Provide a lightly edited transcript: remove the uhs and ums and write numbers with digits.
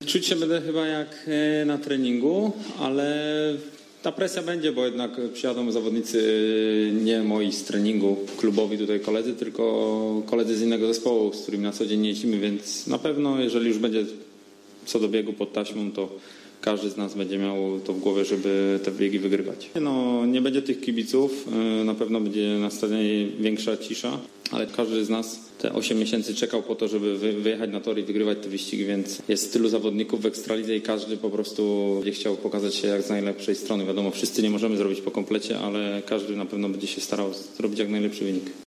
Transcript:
Czuć się będę chyba jak na treningu, ale ta presja będzie, bo jednak przyjadą zawodnicy nie moi z treningu klubowi tutaj koledzy, tylko koledzy z innego zespołu, z którymi na co dzień nie jeździmy, więc na pewno jeżeli już będzie co do biegu pod taśmą, to każdy z nas będzie miał to w głowie, żeby te biegi wygrywać. No, nie będzie tych kibiców, na pewno będzie na stadionie większa cisza, ale każdy z nas te 8 miesięcy czekał po to, żeby wyjechać na tor i wygrywać te wyścigi, więc jest tylu zawodników w Ekstralidze i każdy po prostu będzie chciał pokazać się jak z najlepszej strony. Wiadomo, wszyscy nie możemy zrobić po komplecie, ale każdy na pewno będzie się starał zrobić jak najlepszy wynik.